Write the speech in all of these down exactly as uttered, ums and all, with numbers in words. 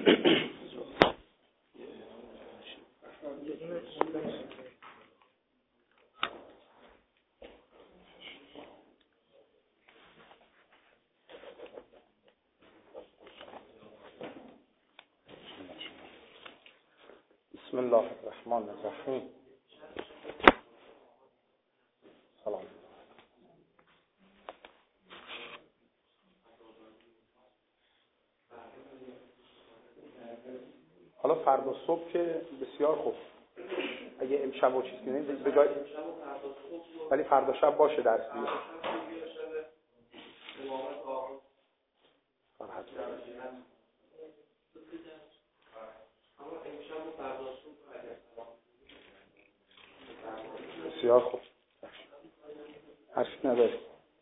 بسم الله الرحمن الرحیم. سلام. حالا فردا صبح که بسیار خوب، اگه امشب و چیز کنید بجای، ولی فردا شب باشه درس دیگه. بسیار خوب، حرفی نداری.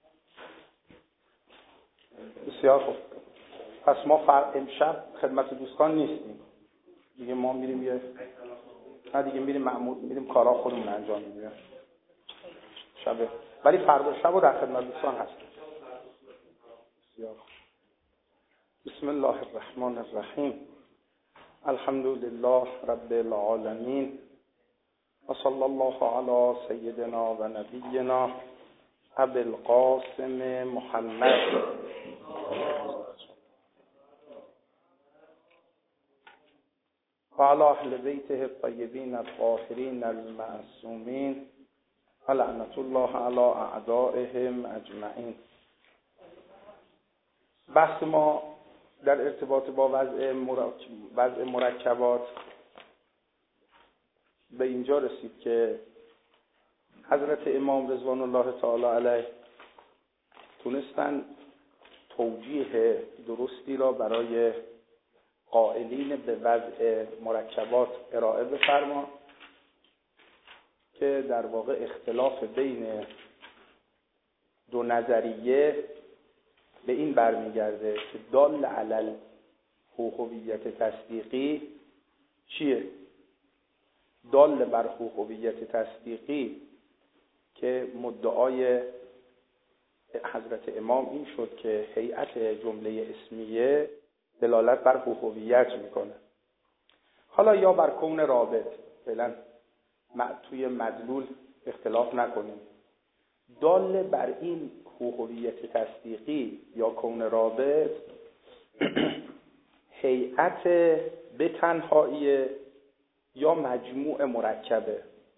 بسیار خوب. پس ما فر... امشب خدمت دوستان نیستیم دیگه، ما میریم یه نه دیگه میریم معمول میریم کارا خودمون انجام میدیم شبه، ولی فردا شب و در خدمت دوستان هستیم. بسیار خوب. بسم الله الرحمن الرحیم. الحمد لله رب العالمین و صلی الله علی سیدنا و نبینا ابی القاسم محمد و علی اهل بیته الطیبین الطاهرین المعصومین و لعنت الله علی اعدائهم اجمعین. بحث ما در ارتباط با وضع مرکب وضع مرکبات به اینجا رسید که حضرت امام رضوان الله تعالی علیه تونستن توجیه درستی را برای قائلین به وضع مرکبات ارائه بفرما که در واقع اختلاف بین دو نظریه به این برمیگرده که دال علی هویت تصدیقی چیه؟ دال بر هویت تصدیقی که مدعای حضرت امام این شد که هیئت جمله اسمیه دلالت بر هویت میکنه. حالا یا بر کون رابط، فعلا توی مدلول اختلاف نکنیم. دال بر این هویت تصدیقی یا کون رابط هیئت به تنهایی یا مجموع مرکبه.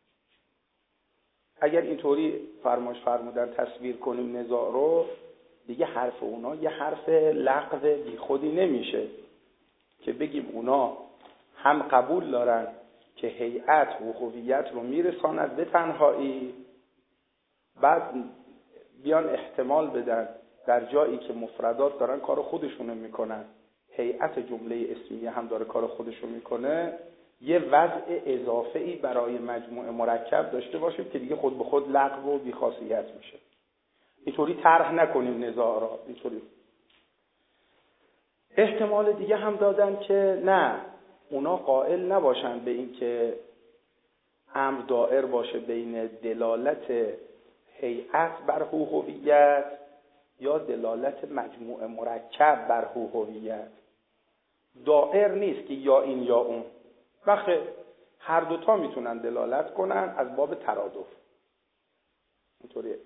اگر اینطوری فرمایش فرمودن تصویر کنیم نزاع رو، دیگه حرف اونا یه حرف لغو بی خودی نمیشه که بگیم اونا هم قبول دارن که هیئت و هویت رو میرساند به تنهایی، بعد بیان احتمال بدن در جایی که مفردات دارن کار خودشونو میکنن، هیئت جمله اسمیه هم داره کار خودشو میکنه، یه وضع اضافه‌ای برای مجموعه مرکب داشته باشیم که دیگه خود به خود لغو و بی‌خاصیت میشه. اینطوری طرح نکنیم نزاع را. اینطوری احتمال دیگه هم دادن که نه، اونا قائل نباشن به این که امر دائر باشه بین دلالت هیئت بر هویت یا دلالت مجموعه مرکب بر هویت. دائر نیست که یا این یا اون، بخه هر دوتا میتونن دلالت کنن از باب ترادف. اینطوریه.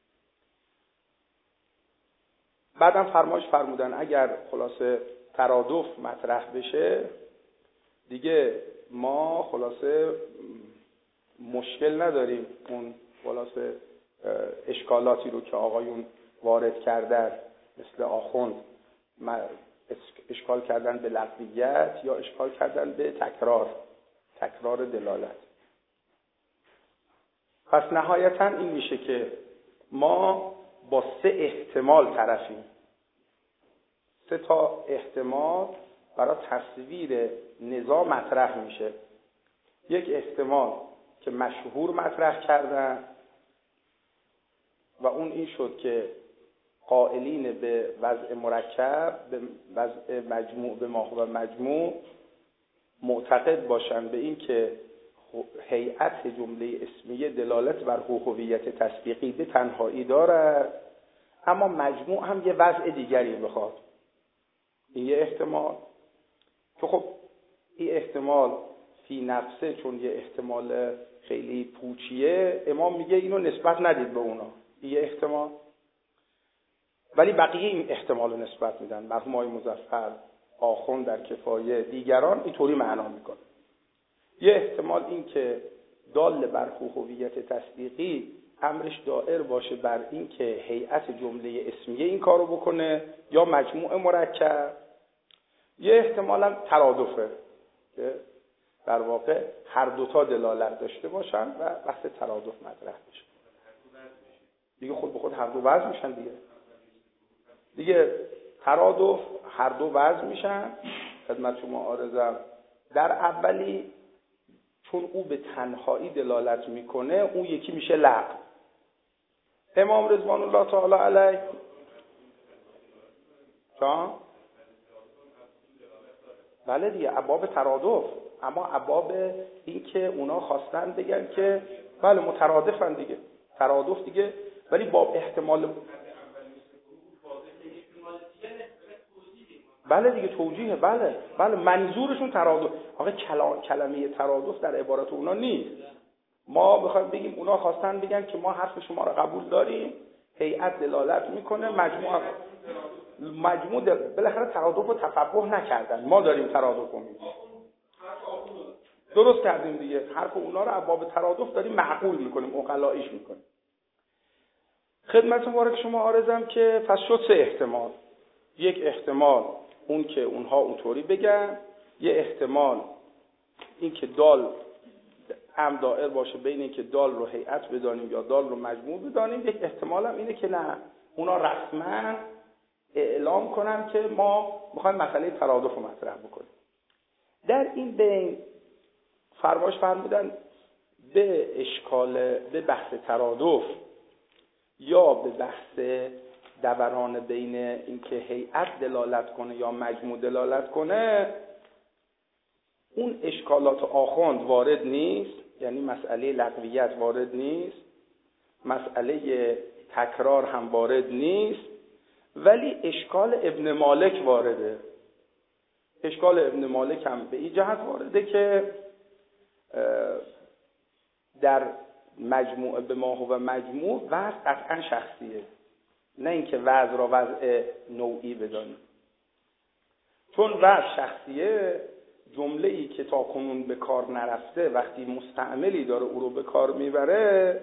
بعدم فرمایش فرمودن اگر خلاصه ترادف مطرح بشه دیگه ما خلاصه مشکل نداریم اون خلاصه اشکالاتی رو که آقایون وارد کردن مثل آخوند اشکال کردن به لفظیت یا اشکال کردن به تکرار تکرار دلالت. پس نهایتا این میشه که ما با سه احتمال طرفیم. سه تا احتمال برای تصویر نزاع مطرح میشه. یک احتمال که مشهور مطرح کردن و اون این شد که قائلین به وضع مرکب، به وضع مجموع به ماهو مجموع معتقد باشن به این که هیئت جمله اسمیه دلالت بر هویت تصدیقی به تنهایی دارد، اما مجموع هم یه وضع دیگری بخواد. این یه احتمال. که خب این احتمال فی نفسه چون یه احتمال خیلی پوچیه، امام میگه اینو نسبت ندید به اونا، یه احتمال، ولی بقیه این احتمال رو نسبت میدن. مرحوم آقای مظفر، آخوند در کفایه، دیگران اینطوری معنا میکنن. یه احتمال این که دال بر هویت تصدیقی امرش دائر باشه بر این که هیئت جمله اسمیه این کارو بکنه یا مجموع مرکب. یه احتمال هم ترادفه که در واقع هر دوتا دلالت داشته باشن و بحث ترادف مطرح بشه. دیگه خود به خود هر دو وضع میشن دیگه. دیگه ترادف هر دو وضع میشن. خدمت شما عارضم در اولی چون او به تنهایی دلالت میکنه، اون یکی میشه لغو. امام رضوان الله تعالی علیه جان بله دیگه ابواب ترادف، اما ابواب این که اونا خواستن بگن که بله مترادفن دیگه، ترادف دیگه، ولی باب احتمال بله دیگه توجیه، بله بله منظورشون ترادف. آقا کلمه ترادف در عبارت اونا نیست. ما بخوایم بگیم اونا خواستن بگن که ما حرف شما رو قبول داریم، هیئت دلالت میکنه، مجموع مجموع بالاخره ترادف رو تفقه نکردن، ما داریم ترادف رو میگیم. درست کردیم دیگه، حرف اونا رو ابواب ترادف داریم معقول میکنیم، عقلاییش میکنیم. خدمت مبارک شما عارضم که پس شد سه احتمال. یک احتمال اون که اونها اونطوری بگن، یه احتمال این که دال هم دائر باشه بین این که دال رو هیئت بدانیم یا دال رو مجموع بدانیم. یک احتمال هم اینه که نه، اونا رسما اعلام کنن که ما میخوایم مسئله ترادف رو مطرح بکنیم. در این بین فرمایش فرمودن به اشکال به بحث ترادف یا به بحث دوران بین اینکه هیئت دلالت کنه یا مجموع دلالت کنه، اون اشکالات آخوند وارد نیست، یعنی مسئله لغویت وارد نیست، مسئله تکرار هم وارد نیست، ولی اشکال ابن مالک وارده. اشکال ابن مالک هم به این جهت وارده که در مجموع به ما هو مجموع وضع قطعا شخصیه، نه اینکه وضع را وضع نوعی بدانیم. چون وضع شخصیه، جمله ای که تا کنون به کار نرفته وقتی مستعملی داره او رو به کار میبره،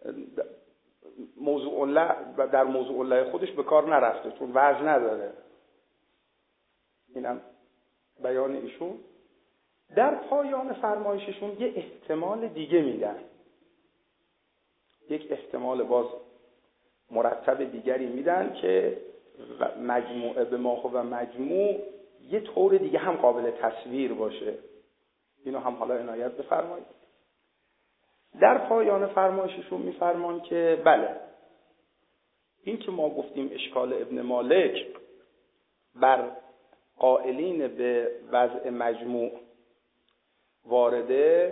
موضوع الله در موضوع الله خودش به کار نرفته چون وضع نداره. اینم بیان ایشون. در پایان فرمایششون یه احتمال دیگه میدن، یک احتمال باز مرتب دیگری میدن که مجموعه به ما و مجموع یه طور دیگه هم قابل تصویر باشه. اینو هم حالا عنایت بفرمایید. در پایان فرمایششون میفرمان که بله، این که ما گفتیم اشکال ابن مالک بر قائلین به وضع مجموع وارده،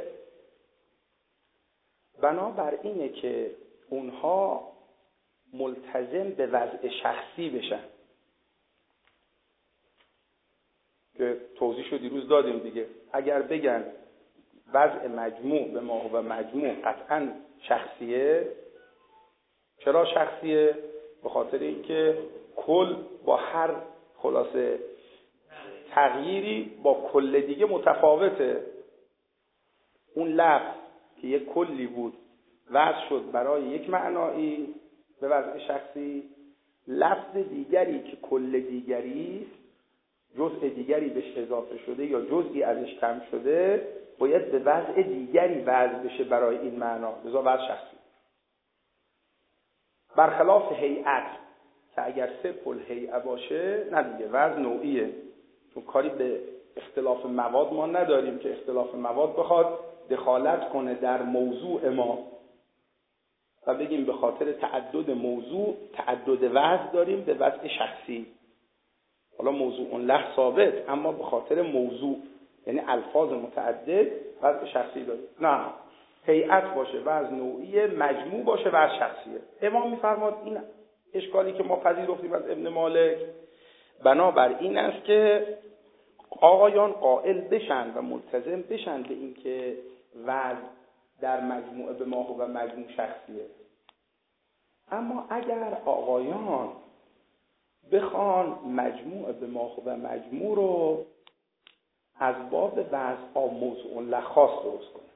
بنابر اینه که اونها ملتزم به وضع شخصی بشن که توضیح رو دیروز دادیم دیگه. اگر بگن وضع مجموع به ما و مجموع قطعا شخصیه. چرا شخصیه؟ به خاطر اینکه کل با هر خلاصه تغییری با کل دیگه متفاوته. اون لفظ که یک کلی بود وضع شد برای یک معنایی به وضع شخصی، لفظ دیگری که کل دیگری جزء دیگری بهش اضافه شده یا جزئی ازش کم شده باید به وضع دیگری وضع بشه برای این معنا، لذا وضع شخصی. برخلاف هیئت که اگر صرف الهیئه باشه نه دیگه وضع نوعیه، چون کاری به اختلاف مواد ما نداریم که اختلاف مواد بخواد دخالت کنه در موضوع ما و بگیم به خاطر تعدد موضوع تعدد وضع داریم به وضع شخصی. حالا موضوع اون لح ثابت، اما به خاطر موضوع یعنی الفاظ متعدد وضع شخصی داریم. نه، هیئت باشه وضع نوعیه، مجموع باشه وضع شخصیه. امام میفرماد این اشکالی که ما پذیرفتیم از ابن مالک بنابر این است که آقایان قائل بشن و ملتزم بشن به اینکه وضع در مجموعه به ما و مجموع شخصیه. اما اگر آقایان بخوان مجموعه به ما و مجموع رو از باب وضع موضوع له خاص درست کنه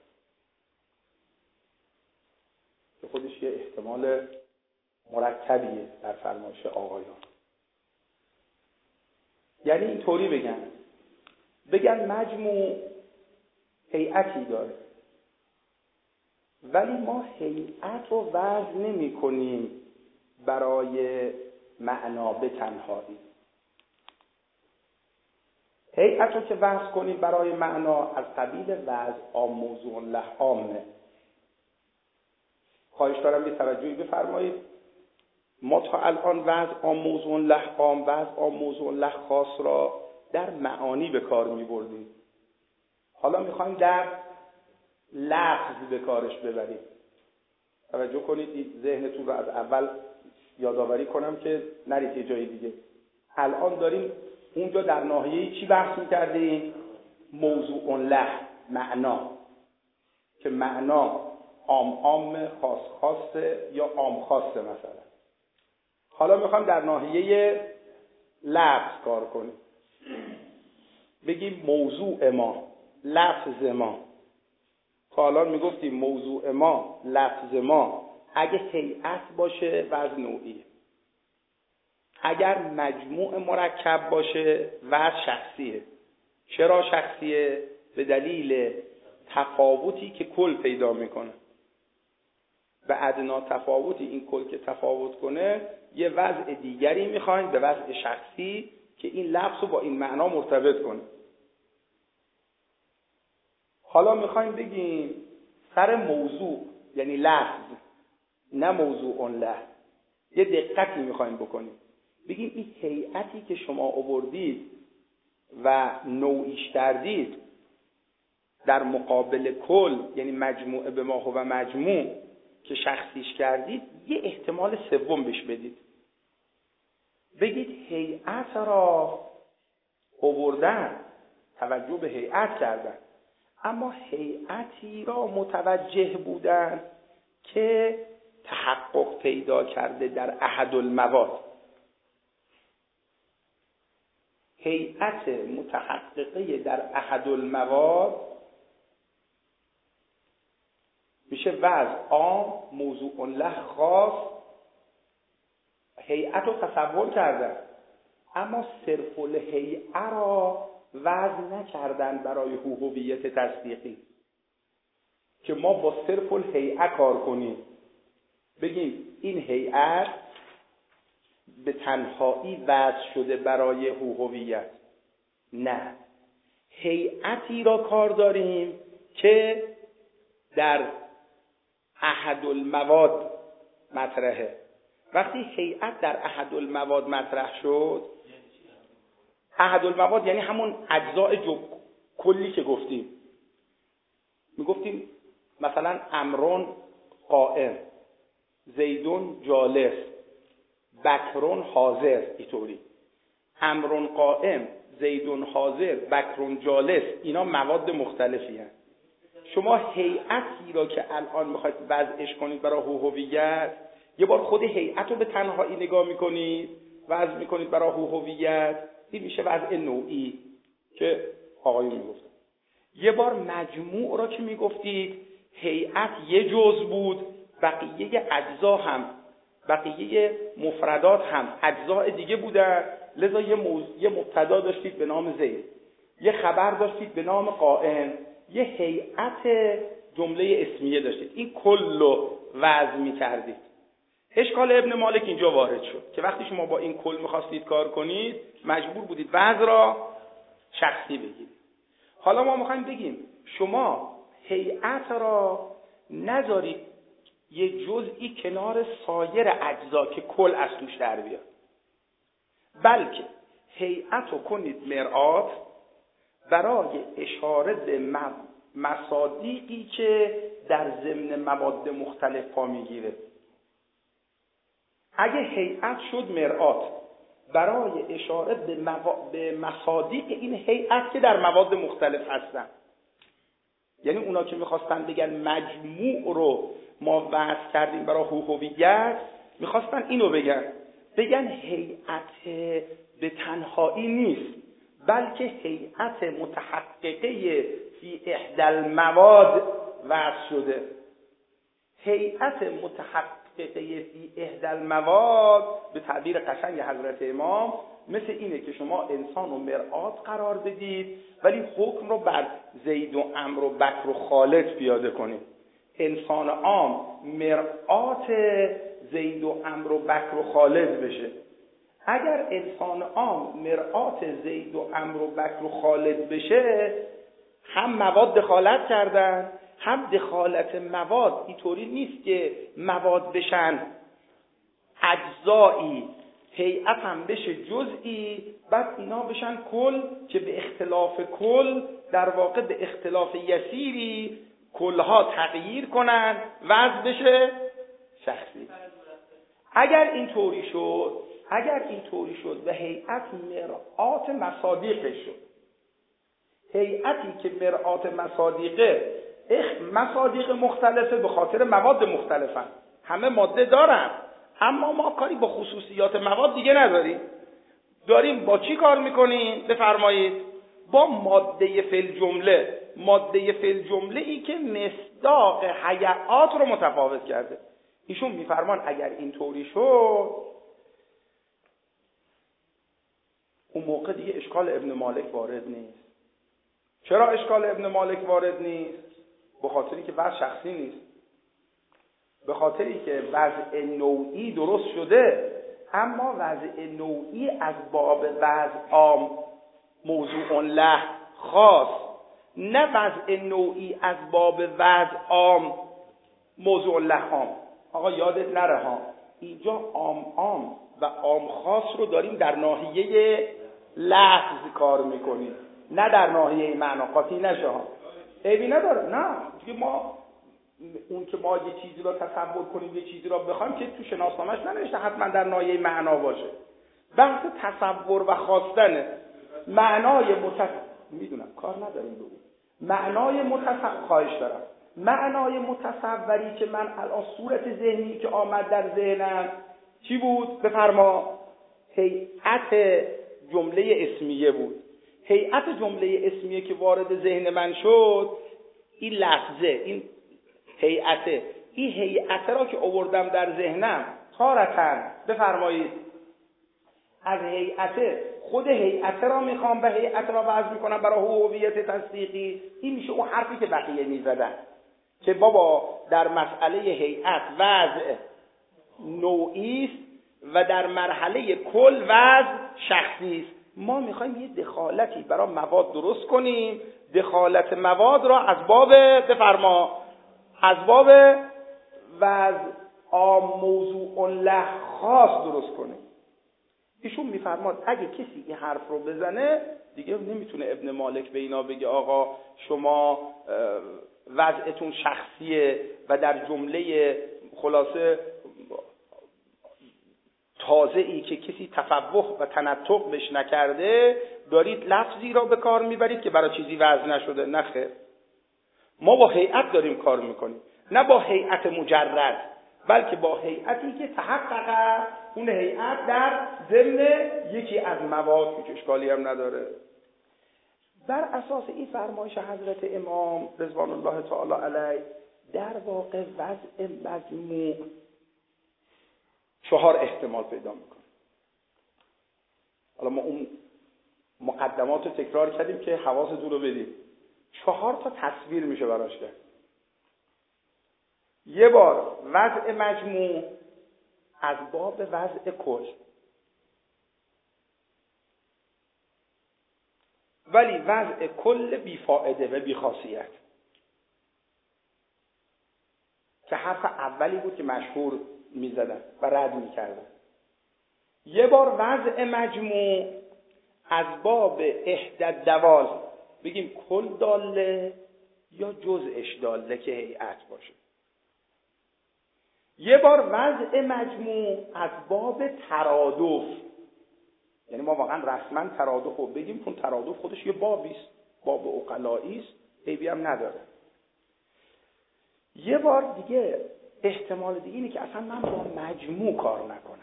که خودش یه احتمال مرکبیه در فرمایش آقایان، یعنی اینطوری بگن بگن مجموع هیئتی داره ولی ما هیئت رو وضع نمی کنیم برای معنا به تنهایی. هیئت رو که وضع کنیم برای معنا از قبیل وضع موضوع له عامه. خواهش دارم به توجهی بفرمایید، ما تا الان وضع موضوع له عام وضع موضوع له خاص را در معانی به کار می بردیم. حالا میخوایم در لفظ به کارش ببریم. توجه کنید، ذهنتون رو از اول یادآوری کنم که نرید یه جای دیگه. الان داریم اونجا در ناحیه چی بحث میکردیم؟ موضوع له، معنا، که معنا عام عام خاص خاصه یا عام خاصه مثلا. حالا میخوایم در ناحیه لفظ کار کنیم، بگیم موضوع ما، لفظ ما. تا الان میگفتیم موضوع ما، لفظ ما اگه هیئت باشه وضع نوعی، اگر مجموع مرکب باشه وضع شخصیه. چرا شخصیه؟ به دلیل تفاوتی که کل پیدا میکنه. به ادنا تفاوتی این کل که تفاوت کنه یه وضع دیگری میخواین به وضع شخصی که این لفظ رو با این معنا مرتبط کنه. حالا میخوایم بگیم سر موضوع یعنی لفظ، نه موضوع له، یه دقتی میخوایم بکنیم. بگیم این هیئتی که شما آوردید و نوعیش کردید در مقابل کل، یعنی مجموعه به ما و مجموع که شخصیش کردید، یه احتمال سوم بهش بدید. بگید هیئت را آوردن، توجه به هیئت کردن، اما هیئتی را متوجه بودن که تحقق پیدا کرده در احد المواد. هیئت متحققه در احد المواد میشه وضع عام موضوع له خاص. هیئت رو تصور کردن اما صرف الهیئه را وضع نکردن برای هویت تصدیقی که ما با صرف الهیئه کار کنیم، بگیم این هیئت به تنهایی وضع شده برای هویت. نه، هیئتی را کار داریم که در احد المواد مطرحه. وقتی هیئت در احد المواد مطرح شد، احد المواد یعنی همون اجزاء جو کلی که گفتیم. میگفتیم مثلا امرون قائم، زیدون جالس، بکرون حاضر. اینطوری امرون قائم، زیدون حاضر، بکرون جالس، اینا مواد مختلفی هست. شما هیئتی را که الان میخواید وضعش کنید برای هویت، یه بار خود هیئت رو به تنهایی نگاه میکنید، وضع میکنید برای هویت، این میشه وضع نوعی که آقایون میگفتن. یه بار مجموع را که میگفتید هیئت یه جزء بود، بقیه اجزا هم، بقیه مفردات هم اجزاء دیگه بودن، لذا یه موضوع، یه مبتدا داشتید به نام زید، یه خبر داشتید به نام قائم، یه هیئت جمله اسمیه داشتید. این کلو وضع می‌کردید. اشکال ابن مالک اینجا وارد شد که وقتی شما با این کل می‌خواستید کار کنید، مجبور بودید وضع را شخصی بگیرید. حالا ما می‌خوایم بگیم شما هیئت را نذارید یه جزئی کنار سایر اجزا که کل از توش در بیاد، بلکه هیئت رو کنید مرآت برای اشاره به مصادیقی که در ضمن مواد مختلف پا میگیره. اگه هیئت شد مرآت برای اشاره به, موا... به مصادیق این هیئت که در مواد مختلف هستن. یعنی اونا که میخواستن بگن مجموع رو ما وضع کردیم برای هویت، میخواستن اینو بگن بگن هیئت به تنهایی نیست، بلکه هیئت متحققه فی احدى المواد وضع شده. هیئت متحققه فی احدى المواد به تعبیر قشنگ حضرت امام مثل اینه که شما انسان و مرآت قرار بدید ولی حکم رو بر زید و عمرو و بکر و خالد پیاده کنید. انسان عام مرآت زید و عمرو و بکر و خالد بشه. اگر انسان عام مرآت زید و عمرو و بکر و خالد بشه، هم مواد دخالت کردن، هم دخالت مواد اینطوری نیست که مواد بشن اجزایی، هیئت هم بشه جزئی، بعد اینا بشن کل که به اختلاف کل در واقع به اختلاف یسیری کلها تغییر کنن وضع بشه شخصی. اگر اینطوری شد اگر اینطوری شد و هیئت مرآت مصادیقش شد، هیئتی که مرآت مصادیقه، مصادیق مختلفه به خاطر مواد مختلفن، همه ماده دارن اما ما کاری با خصوصیات مواد دیگه نداریم. داریم با چی کار میکنیم؟ بفرمایید با ماده فل جمله، ماده فل جمله ای که مصداق هیئات رو متفاوت کرده. ایشون میفرمان اگر اینطوری شد اون موقع دیگه اشکال ابن مالک وارد نیست. چرا اشکال ابن مالک وارد نیست؟ به خاطری که وضع شخصی نیست، به خاطری که وضع نوعی درست شده اما وضع نوعی از باب وضع عام موضوع له خاص، نه وضع نوعی از باب وضع عام موضوع له عام. آقا یادت نره ها، اینجا عام عام و عام خاص رو داریم در ناحیه لفظ کار میکنیم، نه در ناحیه معنا. قاطی نشه ها، عیبی نداره. نه دیگه ما اون که ما یه چیزی رو تصور کنیم، یه چیزی رو بخوایم که تو شناسنامه‌اش ننوشته حتما در ناحیه معنا باشه. بحث تصور و خواستنه. معنای متص میدونم کار نداریم به اون. معنای متصور خواهش دارم. معنای متصوری که من الان صورت ذهنی که آمد در ذهنم چی بود؟ بفرما. هیئت جمله اسمیه بود. هیئت جمله اسمیه که وارد ذهن من شد، این لفظه، این هیئت، این هیئت را که آوردم در ذهنم تارتاً بفرمایید از هیئت خود هیئت را میخوام و هیئت را وضع میکنم برای هویت تصدیقی. این میشه اون حرفی که بقیه میزدن که بابا در مسئله هیئت وضع نوعی است و در مرحله کل وضع شخصی است. ما میخوایم یه دخالتی برای مواد درست کنیم، دخالت مواد را از باب بفرما از باب وضع عام موضوع له خاص درست کنیم. ایشون میفرماد اگه کسی این حرف رو بزنه دیگه نمیتونه ابن مالک به اینا بگه آقا شما وضعتون شخصیه و در جمله خلاصه تازه ای که کسی تفوه و تنطق بش نکرده دارید لفظی را به کار میبرید که برای چیزی وضع نشده. نه خیر، ما با هیئت داریم کار میکنیم، نه با هیئت مجرد، بلکه با هیئتی که تحقق اون هیئت در ضمن یکی از مواد که اشکالی هم نداره. بر اساس این فرمایش حضرت امام رضوان الله تعالی علیه در واقع وضع مجموع چهار احتمال پیدا میکنه. حالا ما اون مقدمات رو تکرار کردیم که حواستون رو بدید. چهار تا تصویر میشه براش کرد. یه بار وضع مجموع از باب وضع کل، ولی وضع کل بیفائده و بیخاصیت که حرف اولی بود که مشهور میزدن و رد میکردن. یه بار وضع مجموع از باب احدى دوال، بگیم کل داله یا جزءش داله که هیئت باشه. یه بار وضع مجموع از باب ترادف، یعنی ما واقعا رسما ترادف رو بگیم، چون ترادف خودش یه بابی است، باب عقلایی است، عیبی هم نداره. یه بار دیگه احتمال دیگه اینه که اصلا من با مجموع کار نکنم،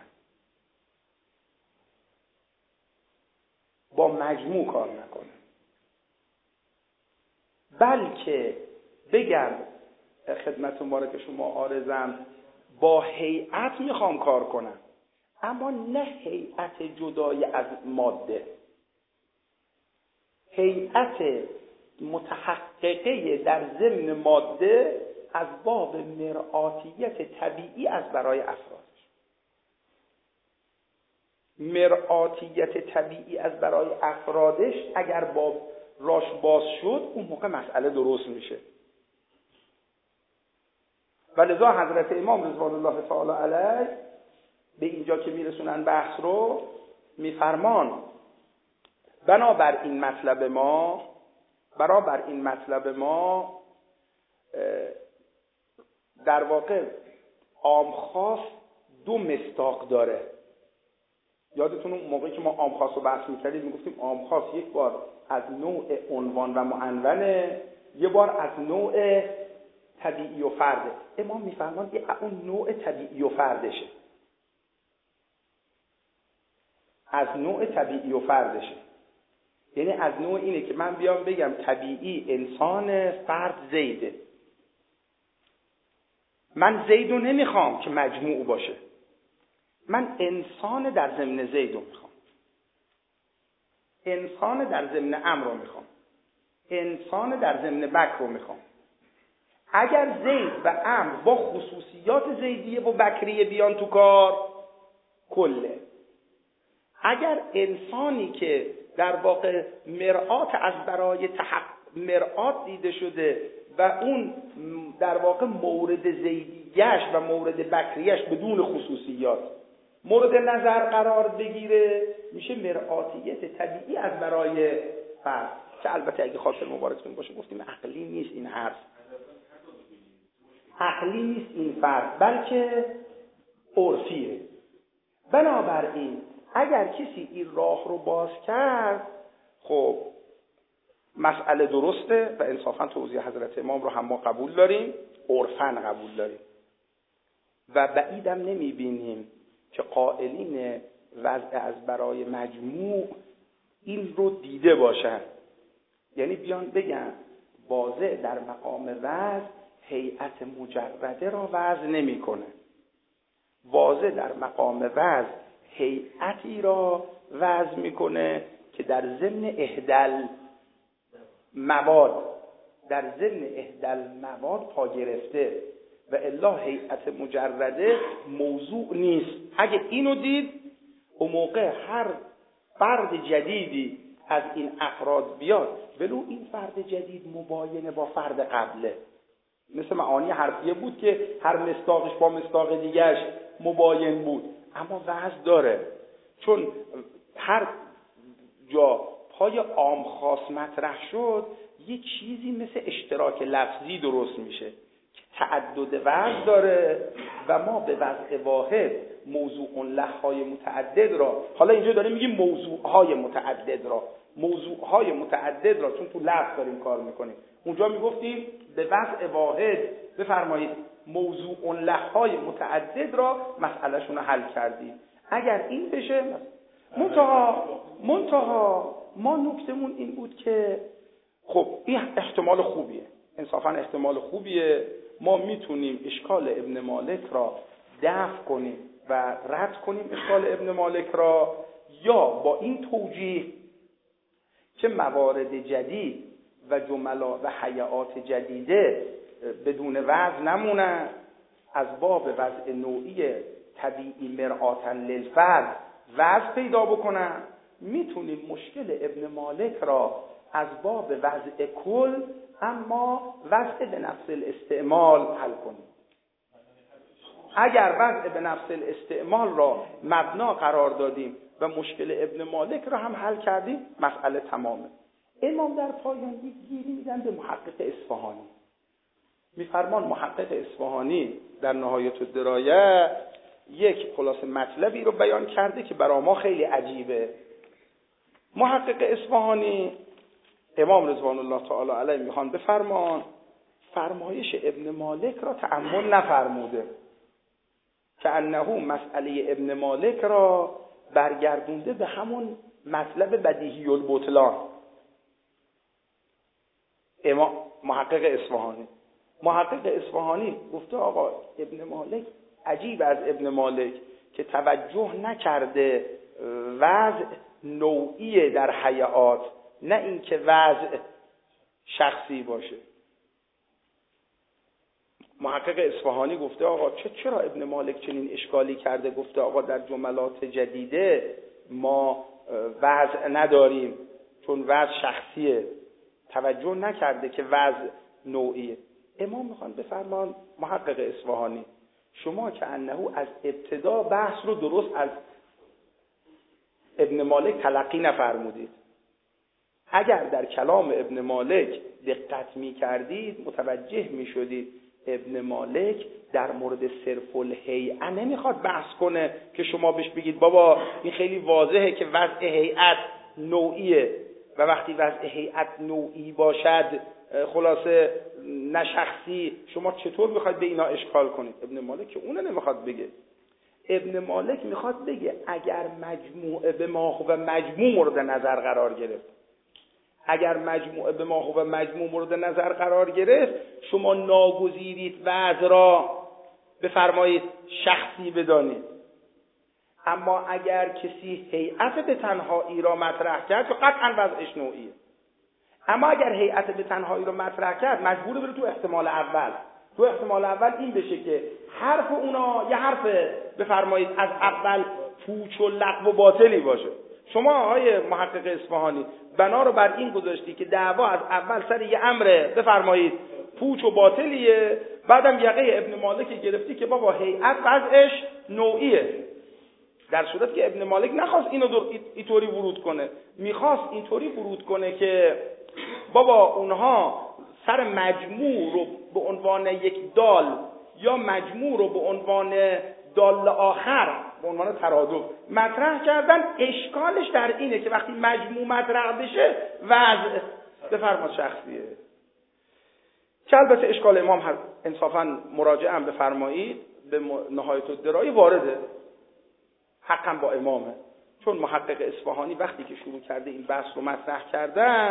با مجموع کار نکنم، بلکه بگم خدمت مبارک شما عارضم با هیئت میخوام کار کنم، اما نه هیئت جدای از ماده، هیئت متحققه در ضمن ماده از باب مرآتیت طبیعی از برای افرادش. مرآتیت طبیعی از برای افرادش اگر باب راش باز شد، اون موقع مسئله درست میشه. و لذا حضرت امام رضوان الله تعالی علیه به اینجا که میرسونن بحث رو میفرمان بنابر این مطلب ما برابر این مطلب ما در واقع عام خاص دو مصداق داره. یادتون اون موقعی که ما عام خاص رو بحث میکردیم میگفتیم عام خاص یک بار از نوع عنوان و معنونه، یه بار از نوع طبیعی و فرده. امام میفرمان یه اون نوع طبیعی و فردشه، از نوع طبیعی و فردشه. یعنی از نوع اینه که من بیام بگم طبیعی انسان، فرد زیده. من زیدو نمیخوام که مجموع باشه، من انسان در ضمن زیدو میخوام، انسان در ضمن عمرو رو میخوام، انسان در ضمن بکر رو میخوام. اگر زید و عمرو با خصوصیات زیدیه و بکریه بیان تو کار، کله. اگر انسانی که در واقع مرآت از برای تحقق مرآت دیده شده و اون در واقع مورد زیدیش و مورد بکریش بدون خصوصیات مورد نظر قرار بگیره، میشه مرآتیت طبیعی از برای فرد، که البته اگه خاطر مبارکتون باشه گفتیم عقلی نیست این حرف، عقلی نیست این فرد، بلکه عرفیه. بنابراین اگر کسی این راه رو باز کرد، خب مسئله درسته و انصافا توضیح حضرت امام رو هم ما قبول داریم، عرفاً قبول داریم و بعیدم نمیبینیم که قائلین وضع از برای مجموع این رو دیده باشن. یعنی بیان بگن واضع در مقام وضع هیئت مجرده را وضع نمیکنه، واضع در مقام وضع هیئتی را وضع میکنه که در ضمن احدل مواد در ضمن احدل مواد پا گرفته و الا هیئت مجرده موضوع نیست. اگه اینو دید، اون موقع هر فرد جدیدی از این افراد بیاد، ولو این فرد جدید مباینه با فرد قبله، مثل معانی حرفیه بود که هر مصداقش با مصداق دیگرش مباین بود، اما وضع داره. چون هر جا پای عام خاص مطرح شد، یه چیزی مثل اشتراک لفظی درست میشه که تعدد وضع داره و ما به وضع واحد موضوع لحهای متعدد را، حالا اینجا داریم میگیم موضوعهای متعدد را، موضوعهای متعدد را، چون تو لفظ داریم کار میکنیم، اونجا میگفتیم به وضع واحد بفرمایید موضوع لحهای متعدد را مسئلهشون رو حل کردیم. اگر این بشه منتها منتها ما نکتمون این بود که خب این احتمال خوبیه، انصافا احتمال خوبیه، ما میتونیم اشکال ابن مالک را دفع کنیم و رد کنیم اشکال ابن مالک را، یا با این توجیه که موارد جدید و جملا و حیات جدیده بدون وضع نمونن، از باب وضع نوعی طبیعی مرآتا للفرد وضع پیدا بکنن، میتونیم مشکل ابن مالک را از باب وضع کل اما وضع به نفس الاستعمال حل کنیم. اگر وضع به نفس الاستعمال را مبنا قرار دادیم و مشکل ابن مالک را هم حل کردیم، مسئله تمامه. امام در پایان یک گیری میدن به محقق اصفهانی. میفرمان محقق اصفهانی در نهایت الدرایه یک خلاصه مطلبی رو بیان کرده که برای ما خیلی عجیبه. محقق اصفهانی امام رضوان الله تعالی علیه میخوان بفرمان فرمایش ابن مالک را تأمل نفرموده که انه مسئله ابن مالک را برگردونده به همون مطلب بدیهی البطلان. امام محقق اصفهانی محقق اصفهانی گفته آقا ابن مالک عجیب از ابن مالک که توجه نکرده وضع نوعی در حیات، نه اینکه وضع شخصی باشه. محقق اصفهانی گفته آقا چه چرا ابن مالک چنین اشکالی کرده؟ گفته آقا در جملات جدیده ما وضع نداریم چون وضع شخصیه، توجه نکرده که وضع نوعیه. امام میخوان بفرمان محقق اصفهانی شما که انه از ابتدا بحث رو درست از ابن مالک تلقی نفرمودید. اگر در کلام ابن مالک دقت میکردید متوجه میشدید ابن مالک در مورد صرف الهیئه نمیخواد بحث کنه که شما بهش بگید بابا این خیلی واضحه که وضع هیئت نوعیه و وقتی وضع هیئت نوعی باشد خلاصه نه شخصی، شما چطور میخواید به اینا اشکال کنید؟ ابن مالک که اونو نمیخواد بگه. ابن مالک میخواد بگه اگر مجموعه به ما و مجموع مورد نظر قرار گرفت، اگر مجموعه به ما و مجموع مورد نظر قرار گرفت، شما ناگزیرید وضع را بفرمایید شخصی بدانید. اما اگر کسی هیئت به تنهایی را مطرح کرد که قطعا وضعش نوعیه. اما اگر هیئت به تنهایی را مطرح کرد مجبوره بره تو احتمال اول. تو احتمال اول این بشه که حرف اونا یه حرف بفرمایید از اول پوچ و لغو و باطلی باشه. شما آقای محقق اصفهانی بنا رو بر این گذاشتی که دعوا از اول سر یه امر بفرمایید پوچ و باطلیه، بعدم یقه ابن مالک گرفتی که بابا هیئت وضعش نوعیه. در صورت که ابن مالک نخواست اینو اینطوری ورود کنه، میخواست اینطوری ورود کنه که بابا اونها سر مجموع رو به عنوان یک دال یا مجموع رو به عنوان دال آخر به عنوان ترادف مطرح کردن. اشکالش در اینه که وقتی مجموع مطرح بشه وضع بفرماد شخصیه. که البته اشکال امام هم انصافا مراجعه هم بفرمایید به نهایت الدرایی وارده، حقا با امامه، چون محقق اصفهانی وقتی که شروع کرده این بحث رو مطرح کردن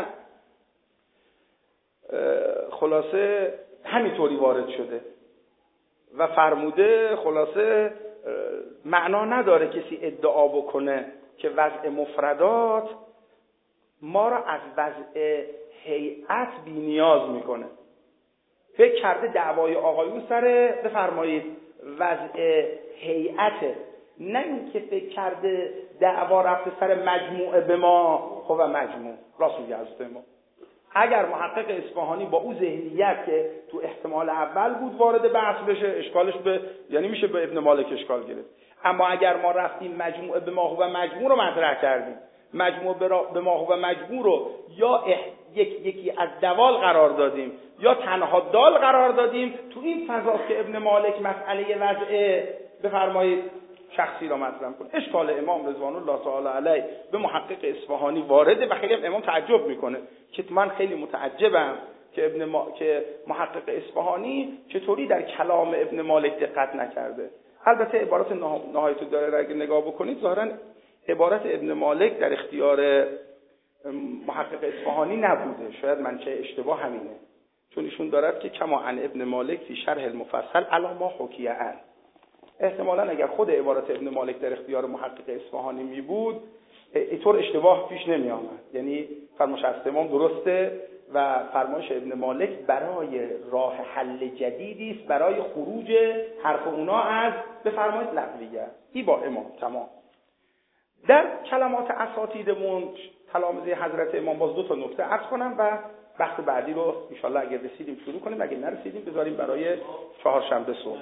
خلاصه همینطوری وارد شده و فرموده خلاصه معنا نداره کسی ادعا بکنه که وضع مفردات ما را از وضع هیئت بی نیاز میکنه. فکر کرده دعوای آقایون سر بفرمایید وضع هیئته، نه اینکه فکر کرده دعوا رفته سر مجموعه به ما خب مجموع. راست میگه حضرت ما. اگر محقق اصفهانی با او ذهنیت که تو احتمال اول بود وارد بحث بشه، اشکالش به یعنی میشه به ابن مالک اشکال گرفت. اما اگر ما رفتیم مجموعه به ما و مجموع رو مطرح کردیم، مجموعه به ما و مجموع رو یا یک یکی از دوال قرار دادیم یا تنها دال قرار دادیم، تو این فضاست که ابن مالک مسئله وضع بفرمایید شخصی را مطرح کنه. اشکال امام رضوان الله تعالی علیه به محقق اصفهانی وارده و خیلی امام تعجب میکنه که من خیلی متعجبم که ابن ما... که محقق اصفهانی چطوری در کلام ابن مالک دقت نکرده. البته عبارت نهایت الدرر اگه نگاه بکنید ظاهرا عبارت ابن مالک در اختیار محقق اصفهانی نبوده، شاید منشأ اشتباه همینه، چون ایشون دارد که کما عن ابن مالک فی شرح المفصل علی ما حکی عن. احتمالاً اگر خود عبارت ابن مالک در اختیار محقق اصفهانی می بود اینطور اشتباه پیش نمی آمد. یعنی فرمایش از امام درسته و فرمایش ابن مالک برای راه حل جدیدی است برای خروج حرف اونا از بفرمایید لغویه. این با امام تمام. در کلمات اساتیدمون تلامذه حضرت امام باز دو تا نکته عرض کنم و بحث بعدی رو ان شاء الله اگه رسیدیم شروع کنیم، اگه نرسیدیم بذاریم برای چهارشنبه صبح.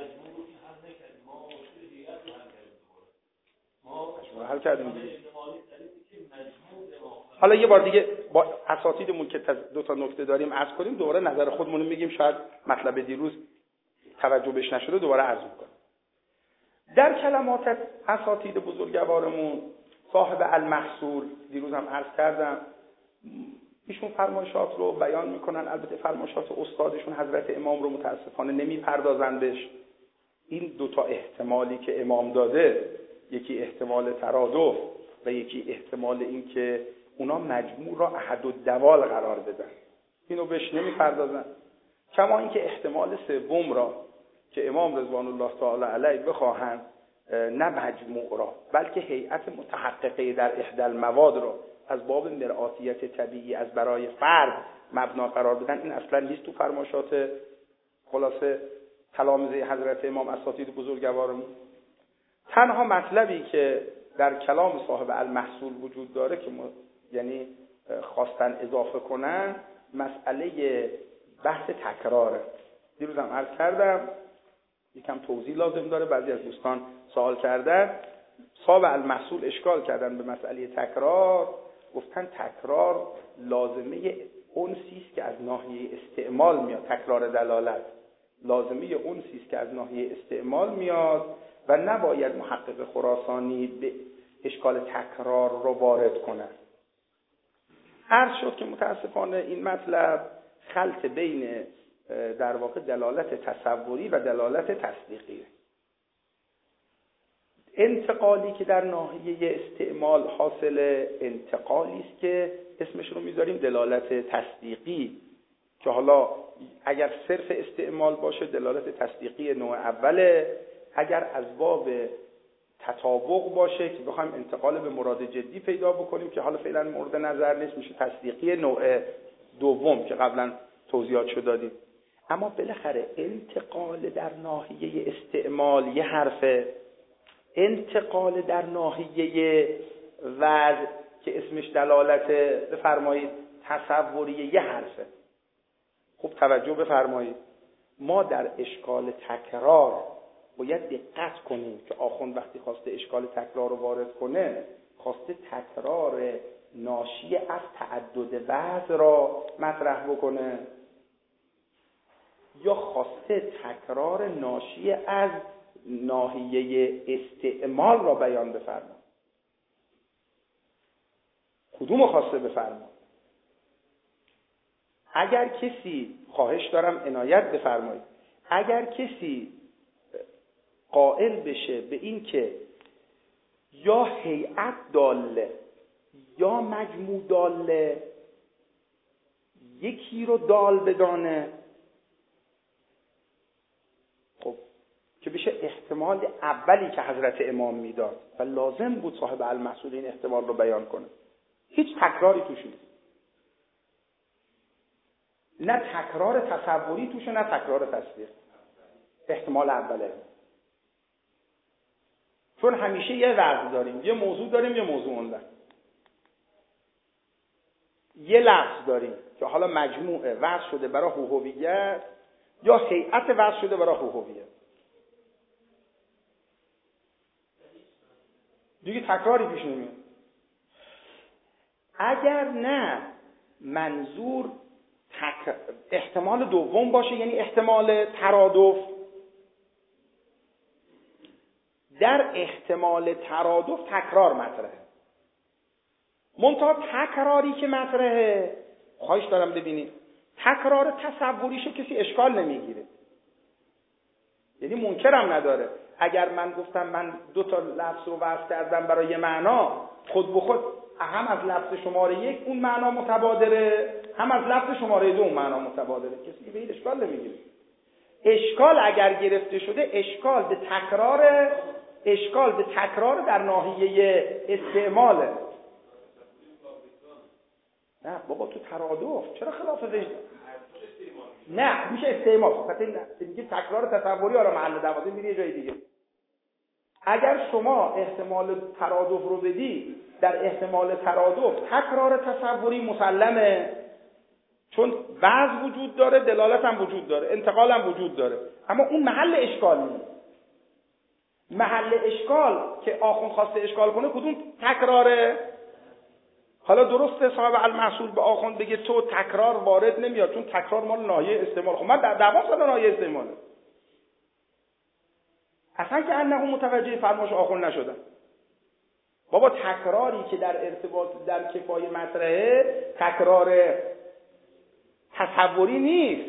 حل کردیم دیگه. حالا یه بار دیگه با اساتیدمون که دو تا نکته داریم عرض کنیم، دوباره نظر خودمون رو میگیم، شاید مطلب دیروز توجه بهش نشده دوباره عرض میکنیم. در کلمات اساتید بزرگوارمون صاحب المحصول دیروز هم عرض کردم، ایشون فرمایشات رو بیان میکنن، البته فرمایشات استادشون حضرت امام رو متاسفانه نمیپردازن بهش. این دوتا احتمالی که امام داده، یکی احتمال ترادف و یکی احتمال این که اونا مجموع را احد الدوال قرار بدن، اینو بهش نمیپردازن. کما اینکه احتمال سوم را که امام رضوان الله تعالی علیه بخواهند نه مجموع را بلکه هیئت متحققه در احدى المواد را از باب مرآتیت طبیعی از برای فرد مبنا قرار بدن، این اصلا نیست تو فرمایشات خلاصه تلامذه حضرت امام اساتید بزرگوارمون. تنها مطلبی که در کلام صاحب المحصول وجود داره که یعنی خواستن اضافه کنن مسئله بحث تکراره. دیروز هم عرض کردم یکم توضیح لازم داره، بعضی از دوستان سوال کردن. صاحب المحصول اشکال کردن به مسئله تکرار، گفتن تکرار لازمه اونسی است که از ناحیه استعمال میاد. تکرار دلالت لازمه اونسی است که از ناحیه استعمال میاد و نباید محقق خراسانی به اشکال تکرار رو وارد کنه. عرض شد که متاسفانه این مطلب خلط بین در واقع دلالت تصوری و دلالت تصدیقی. انتقالی که در ناحیه استعمال حاصل انتقالی است که اسمش رو میذاریم دلالت تصدیقی، که حالا اگر صرف استعمال باشه دلالت تصدیقی نوع اوله، اگر از باب تطابق باشه که بخوایم انتقال به مراد جدی پیدا بکنیم که حالا فعلا مورد نظر نیست، میشه تصدیقی نوع دوم که قبلا توضیحاتشو دادیم. اما بالاخره انتقال در ناحیه استعمال یه حرفه، انتقال در ناحیه وضع که اسمش دلالت بفرمایید تصوری یه حرفه. خوب توجه بفرمایید، ما در اشکال تکرار باید دقت کنیم که آخوند وقتی خواسته اشکال تکرار رو وارد کنه خواسته تکرار ناشی از تعدد وضع را مطرح بکنه یا خواسته تکرار ناشی از ناحیه استعمال را بیان بفرما؟ کدوم خواسته بفرما؟ اگر کسی، خواهش دارم عنایت بفرمایید، اگر کسی قائل بشه به این که یا هیئت داله یا مجموع داله، یکی رو دال بدانه، خب که بشه احتمال اولی که حضرت امام میداد و لازم بود صاحب المحصول این احتمال رو بیان کنه. هیچ تکراری توش نیست، نه تکرار تصوری توشه نه تکرار تصدیق. احتمال اوله، چون همیشه یه وضع داریم، یه موضوع داریم، یه موضوع اونده، یه لفظ داریم که حالا مجموعه وضع شده برای هویت یا هیئت وضع شده برای هویت. دیگه تکراری پیش نمیاد. اگر نه منظور تک... احتمال دوم باشه، یعنی احتمال ترادف، در احتمال ترادف تکرار مطرحه. منتها تکراری که مطرحه، خواهش دارم ببینید، تکرار تصوریشو کسی اشکال نمیگیره، یعنی منکرم نداره. اگر من گفتم من دو تا لفظ رو وصل کردم برای یه معنا، خود به خود هم از لفظ شماره یک اون معنا متبادره، هم از لفظ شماره دو اون معنا متبادره، کسی به این اشکال نمیگیره. اشکال اگر گرفته شده، اشکال به تکرار، اشکال به تکرار در ناحیه استعماله. نه بابا تو ترادف چرا خلاف وجدان؟ نه میشه استعمال، فقط میگه تکرار تصوری آره محل دوازه میری یه جای دیگه. اگر شما احتمال ترادف رو بدی، در احتمال ترادف تکرار تصوری مسلمه، چون بعض وجود داره، دلالت هم وجود داره، انتقال هم وجود داره، اما اون محل اشکال نیست. محل اشکال که آخوند خواسته اشکال کنه کدوم تکراره؟ حالا درسته صاحب المحصول به آخوند بگه تو تکرار وارد نمیاد چون تکرار مال ناحیه استعمال. خب من در دعوا شدم ناحیه استعماله، اصلا که انه متوجه فرمایش آخوند نشدم. بابا تکراری که در ارتباط در کفایه مطرحه تکرار تصوری نیست.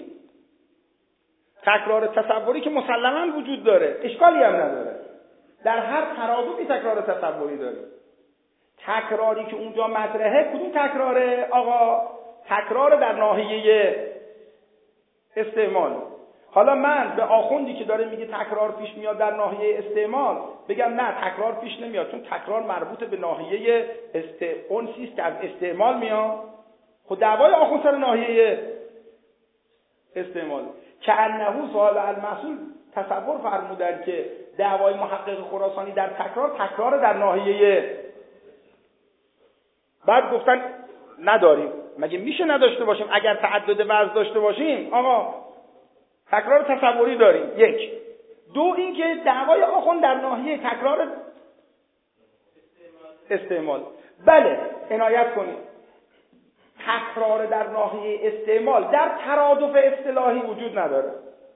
تکرار تصوری که مسلماً وجود داره، اشکالی هم نداره. در هر ترادفی تکرار تصوری داره. تکراری که اونجا مطرحه کدوم تکراره آقا؟ تکرار در ناحیه استعمال. حالا من به آخوندی که داره میگه تکرار پیش میاد در ناحیه استعمال بگم نه تکرار پیش نمیاد، چون تکرار مربوط به ناحیه استعمال است که از استعمال میاد. خب دعوای آخوند سر ناحیه استعمال. که انه صاحب المحصول تصور فرمودن که دعوای محقق خراسانی در تکرار تکرار در ناحیه، بعد گفتن نداریم. مگه میشه نداشته باشیم؟ اگر تعدد وجه داشته باشیم آقا تکرار تصوری داریم. یک. دو اینکه دعوای آخوند در ناحیه تکرار استعمال. بله عنایت کنید، تکرار در ناحیه استعمال در ترادف اصطلاحی وجود نداره،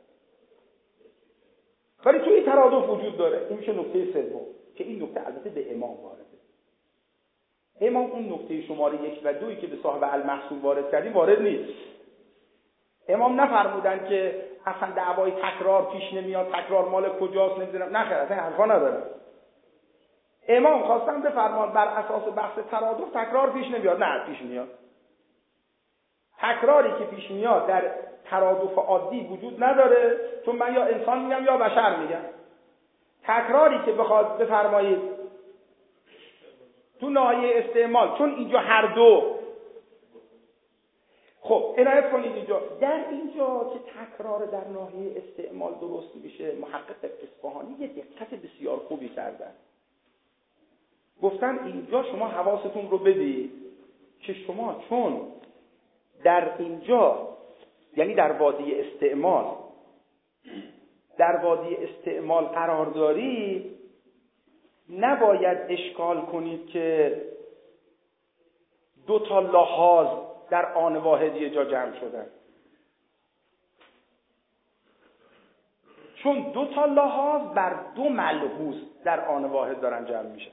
ولی توی ترادف وجود داره. این میشه نکته سوم که این نکته البته به امام وارده. امام اون نکته شماره یک و دویی که به صاحب المحصول وارد کردیم وارد نیست. امام نفرمودن که اصلا دعوای تکرار پیش نمیاد، تکرار مال کجاست نمیدونم، نه خیر، اصلا حرفا نداره. امام خواستن بفرمان بر اساس بحث ترادف تکرار پیش نمیاد. نه پیش میاد. تکراری که پیش میاد در ترادف عادی وجود نداره، چون من یا انسان میگم یا بشر میگم. تکراری که بخواد بفرمایید تو ناحیه استعمال، چون اینجا هر دو. خب عنایت کنید اینجا، در اینجا که تکرار در ناحیه استعمال درست میشه، محقق اصفهانی یه دقت بسیار خوبی کردن. گفتن اینجا شما حواستون رو بدید که شما چون در اینجا یعنی در وادی استعمال در وادی استعمال قرار داری، نباید اشکال کنید که دو تا لحاظ در آن واحد یه جا جمع شدن، چون دو تا لحاظ بر دو ملحوظ در آن واحد دارن جمع میشن.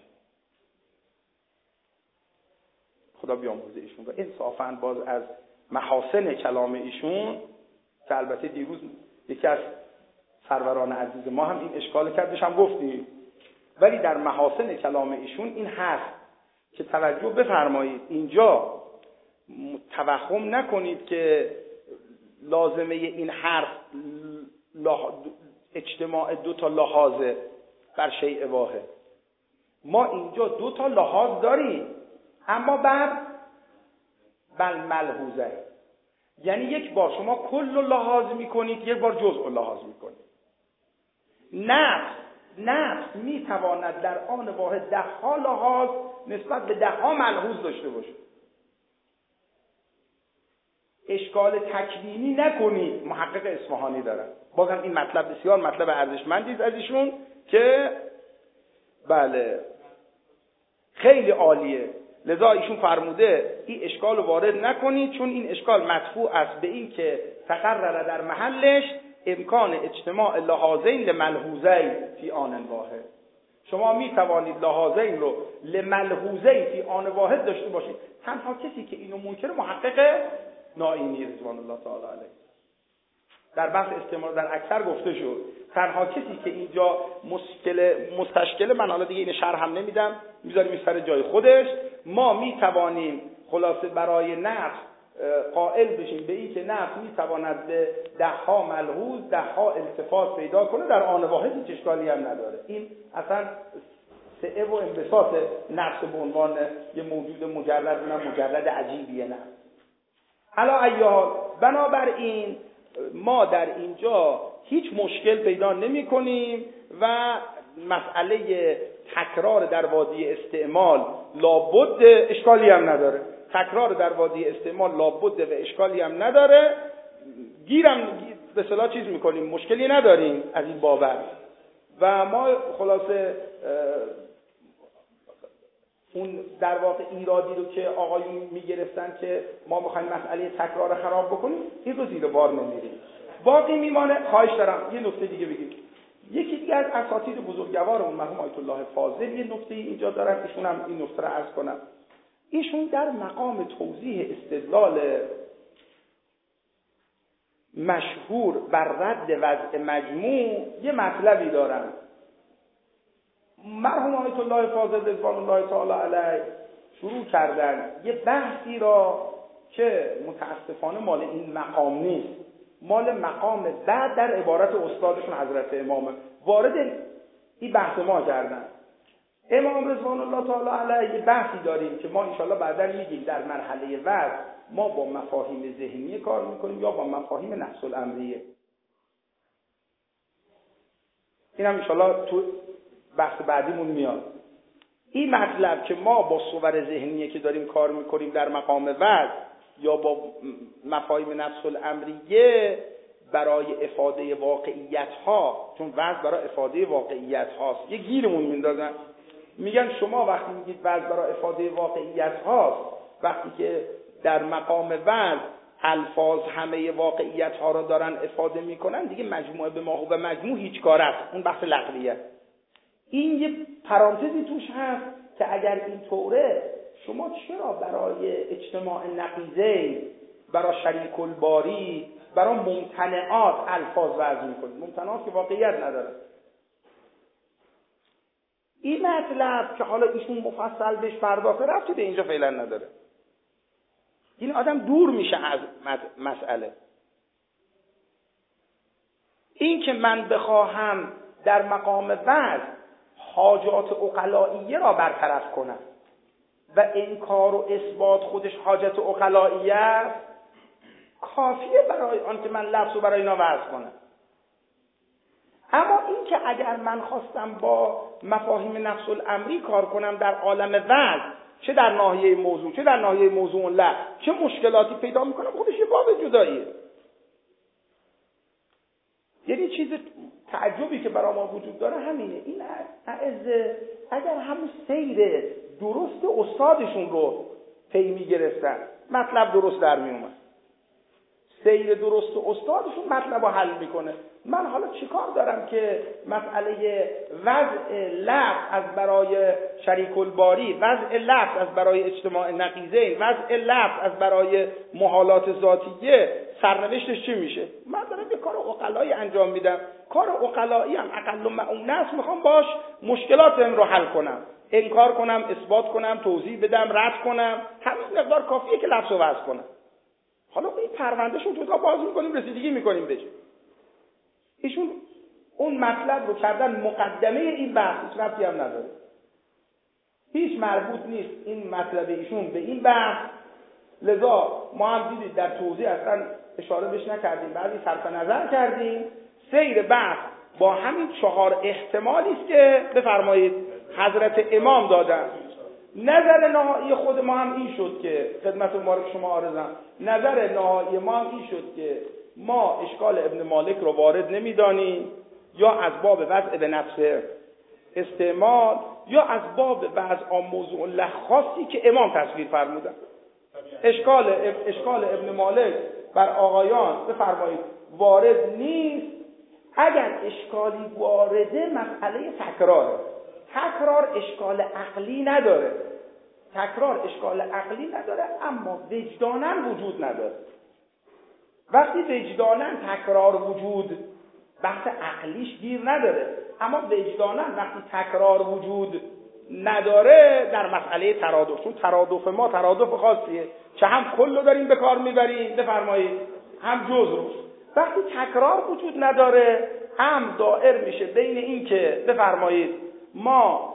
خدا بیامرزه ایشون و انصافاً باز از محاسن کلام ایشون که البته دیروز یکی از سروران عزیز ما هم این اشکال کردش هم گفتیم، ولی در محاسن کلام ایشون این هست که توجه بفرمایید اینجا توهم نکنید که لازمه این حرف اجتماع دو تا لحاظه بر شیء واحد. ما اینجا دو تا لحاظ داریم اما بر بل ملحوظه، یعنی یک بار شما کل لحاظ میکنید، یک بار جزء لحاظ میکنید. نفس نفس میتواند در آن واحد ده ها لحاظ نسبت به ده ها ملحوظ داشته باشه. اشکال تکوینی نکنید، محقق اصفهانی دارن. بازم این مطلب بسیار مطلب ارزشمندی است از ایشون که بله خیلی عالیه. لذا ایشون فرموده این اشکال رو وارد نکنید، چون این اشکال مدفوع است به این که تقرر در محلش امکان اجتماع لحاظین لملحوظین فی آن واحد. شما می توانید لحاظین رو لملحوظین فی آن واحد داشته باشید. تنها کسی که اینو منکر محقق نائینی رضوان الله تعالی علیه در بحث استعمال در اکثر گفته شد. تنها کسی که اینجا مشکل مستشکل، من حالا دیگه این شرح هم نمیدم، میذاریم سر جای خودش. ما می توانیم خلاصه برای نفس قائل بشیم به این که نفس می تواند به ده ها ملحوظ ده ها التفات پیدا کنه، در آن واحد هیچ اشکالی هم نداره. این اصلا سعه و انبساط نفس به عنوان یه موجود مجرد، اونم مجرد عجیبیه نفس. حالا ایال بنابراین ما در اینجا هیچ مشکل پیدا نمی کنیم و مسئله تکرار در وادی استعمال لابد اشکالی هم نداره. تکرار در وادی استعمال لابد و اشکالی هم نداره. گیرم به اصطلاح چیز میکنیم، مشکلی نداریم از این بابت. و ما خلاصه اون در واقع ایرادی رو که آقایون میگرفتن که ما میخوایم مسئله تکرار خراب بکنیم، این رو زیر بار نمیریم. باقی میمانه. خواهش دارم یه نکته دیگه بگید. یکی دیگه از اساتید بزرگوارمون مرحوم آیت الله فاضل یه نکته اینجا دارن، ایشون هم این نکته رو عرض کنم. ایشون در مقام توضیح استدلال مشهور بر رد وضع مجموع یه مطلبی دارن. مرحوم آیت الله فاضل رضوان الله تعالی علیه شروع کردن یه بحثی را که متاسفانه مال این مقام نیست، مال مقام بعد در عبارت استادشون حضرت امامه، وارد این بحث ما کردن. امام رضوان الله تعالی علیه یه بحثی داریم که ما انشاءالله بعدا میگیم در مرحله وضع ما با مفاهیم ذهنی کار میکنیم یا با مفاهیم نفس الامریه. این هم انشاءالله تو بحث بعدیمون میاد. این مطلب که ما با صور ذهنیه که داریم کار میکنیم در مقام وضع یا با مفاهیم نفس الامریه برای افاده واقعیت ها، چون وضع برای افاده واقعیت هاست، یه گیرمون میندازن، میگن شما وقتی میگید وضع برای افاده واقعیت هاست، وقتی که در مقام وضع الفاظ همه واقعیت ها رو دارن افاده میکنن، دیگه مجموعه به ما و به مجموع هیچ کار است. اون بحث لغویه. این یه پرانتزی توش هست که اگر این طوره شما چرا برای اجتماع نقیضه، برای شریک الباری، برای ممتنعات الفاظ وضع میکنید؟ ممتنعات که واقعیت نداره. این مطلب که حالا ایشون مفصل بهش پرداخته رفته به اینجا فعلا نداره. این آدم دور میشه از مسئله. این که من بخواهم در مقام وضع حاجات عقلائیه را برطرف کنم و انکار و اثبات خودش حاجت عقلائیه است، کافیه برای آن که من لفظ رو برای اینا وضع کنم. اما این که اگر من خواستم با مفاهیم نفس الامری کار کنم در عالم وضع، چه در ناحیه موضوع چه در ناحیه موضوع لا، چه مشکلاتی پیدا میکنم، خودش یه باب جداییه. یعنی چیز تعجبی که برای ما وجود داره همینه. این اعزه اگر همون سیر درست استادشون رو پی میگرفتن، مطلب درست در میومد. سیر درست استادشون مطلب رو حل میکنه. من حالا چیکار دارم که مسئله وضع لفظ از برای شریک الباری، وضع لفظ از برای اجتماع نقیضین، وضع لفظ از برای محالات ذاتیه، سرنوشتش چی میشه؟ من دارم یه کار عقلایی انجام میدم. کار عقلایی هم اقل معونه است، میخوام باش مشکلاتم رو حل کنم، انکار کنم، اثبات کنم، توضیح بدم، رد کنم. همین مقدار کافیه که لفظ رو وضع کنم. حالا این پروندهشون جدا باز میکنیم، رسیدگی میکنیم بهش. ایشون اون مطلب رو کردن مقدمه این بحث، هیچ ربطی هم نداره، هیچ مربوط نیست این مطلب ایشون به این بحث. لذا ما هم دیدید در توضیح اصلا اشاره بهش نکردیم، بعضی صرف نظر کردیم. سیر بحث با همین چهار احتمالی است که بفرمایید حضرت امام دادن. نظر نهایی خود ما هم این شد که خدمت مبارک شما عارضم، نظر نهایی ما هم این شد که ما اشکال ابن مالک رو وارد نمیدانیم، یا از باب وضع به نفس استعمال، یا از باب وضع موضوع له خاصی که امام تصویر فرمودن. اشکال اشکال ابن مالک بر آقایان بفرمایید وارد نیست. اگر اشکالی وارده مسئله تکراره. تکرار اشکال عقلی نداره، تکرار اشکال عقلی نداره، اما وجداناً وجود نداره. وقتی وجداناً تکرار وجود، بحث عقلیش گیر نداره، اما وجداناً وقتی تکرار وجود نداره در مسئله ترادف، چون ترادف ما ترادف خاصیه که هم کل رو داریم به کار میبریم بفرمایید، هم جز رو. وقتی تکرار وجود نداره هم دائر میشه بین این که بفرمایید ما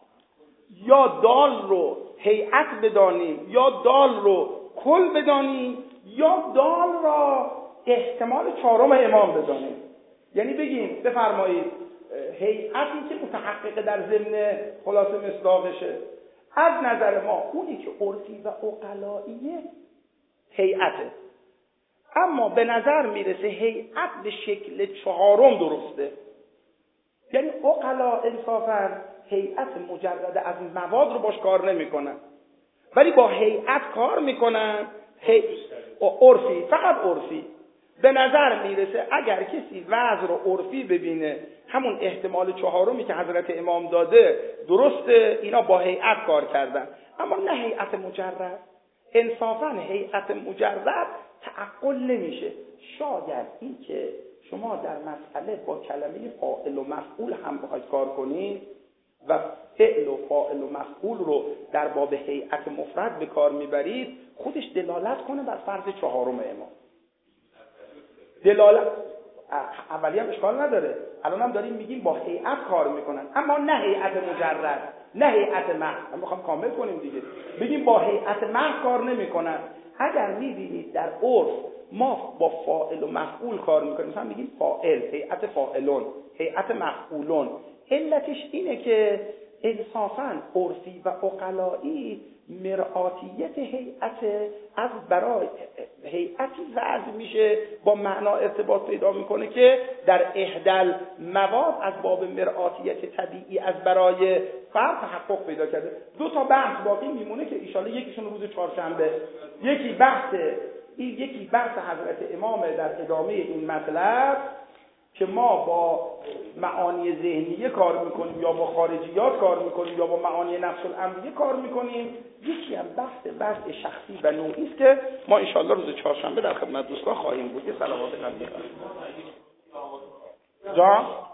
یا دال رو هیئت بدانیم یا دال رو کل بدانیم یا دال را احتمال چهارم امام بدانیم. یعنی بگیم بفرمایید هیئتی که متحقق در ضمن خلاصه مصداقشه، از نظر ما اونی که عرفی و عقلاییه هیئته، اما به نظر میرسه هیئت به شکل چهارم درسته. یعنی عقلا انصافا هیئت مجرد از مواد رو باش کار نمیکنن، ولی با هیئت کار میکنن. هی... عرفی، فقط عرفی. به نظر میرسه اگر کسی وضع رو عرفی ببینه، همون احتمال چهارمی که حضرت امام داده درسته، اینا با هیئت کار کردن، اما نه هیئت مجرد. انصافاً هیئت مجرد تعقل نمیشه. شاید این که شما در مسئله با کلمه فاعل و مفعول هم بخواید کار کنید و فعل و فاعل و مفعول رو در باب هیئت مفرد به کار میبرید، خودش دلالت کنه بر فرض چهارم امام. دلالت اولی هم اشکال نداره، الان هم داریم میگیم با هیئت کار میکنن، اما نه هیئت مجرد، نه هیئت محض. من میخوام کامل کنیم دیگه، بگیم با هیئت محض کار نمیکنن. اگر میبینید در عرف ما با فاعل و مفعول کار میکنیم، مثلا میگیم فاعل، هیئت فاعلون، هیئت مفعولون، علتش اینه که انصافاً عرفی و عقلایی مرآتیت هیئت از برای هیئتی وضع میشه با معنا ارتباط پیدا میکنه که در احدال مواد از باب مرآتیت طبیعی از برای فرد تحقق پیدا کرده. دو تا بحث باقی میمونه که ان یکیشون روز چهارشنبه، یکی بحث این یکی بحث حضرت امام در ادامه این مطلب که ما با معانی ذهنیه کار میکنیم یا با خارجیات کار میکنیم یا با معانی نفس الامریه کار میکنیم. یکی هم بحث بحث شخصی و نوعی است که ما ان روز چهارشنبه در خدمت دوستان خواهیم بود. یه صلوات نبی جا